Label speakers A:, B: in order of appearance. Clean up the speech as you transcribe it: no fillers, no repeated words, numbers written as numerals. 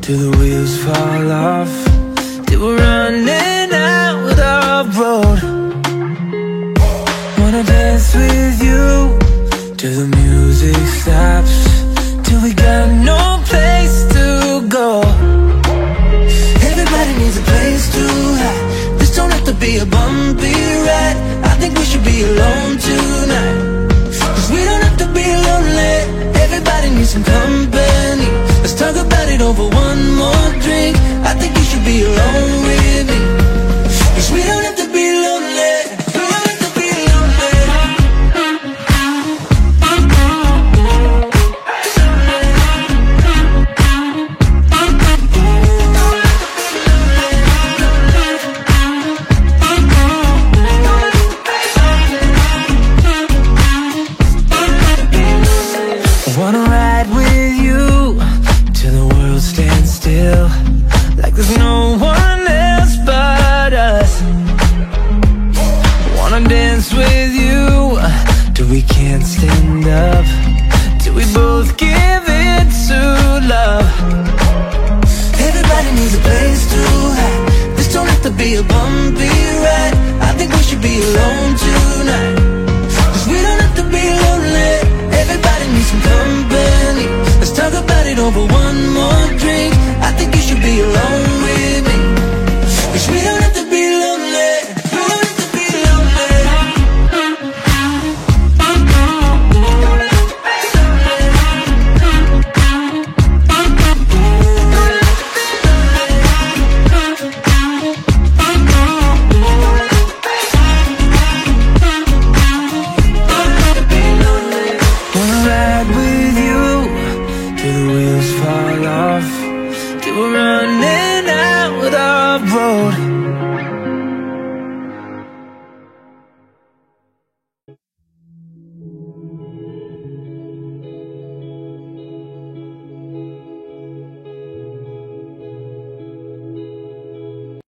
A: till the wheels fall off, till we're running out of road. Wanna dance with you till the music stops, till we got no place to go. Everybody needs a place to hide. This don't have to be a bumpy ride. I think we should be alone tonight, 'cause we don't have to be lonely. Everybody needs some company. Let's talk about it over one more drink. I think you should be alone with me, 'cause we don't have to be lonely. We don't have to be lonely. I wanna ride with you till the world stands still, like there's no one else but us. Wanna dance with you till we can't stand up, till we both give it to love. Everybody needs a place to hide. This don't have to be a bumpy ride. I think we should be alone tonight, 'cause we don't have to be lonely. Everybody needs some company. Let's talk about it over one more drink. I think you should be alone with me, 'cause we don't have to be lonely. We don't have to be lonely. Wanna ride with you till the wheels fall off, till we're running out of road.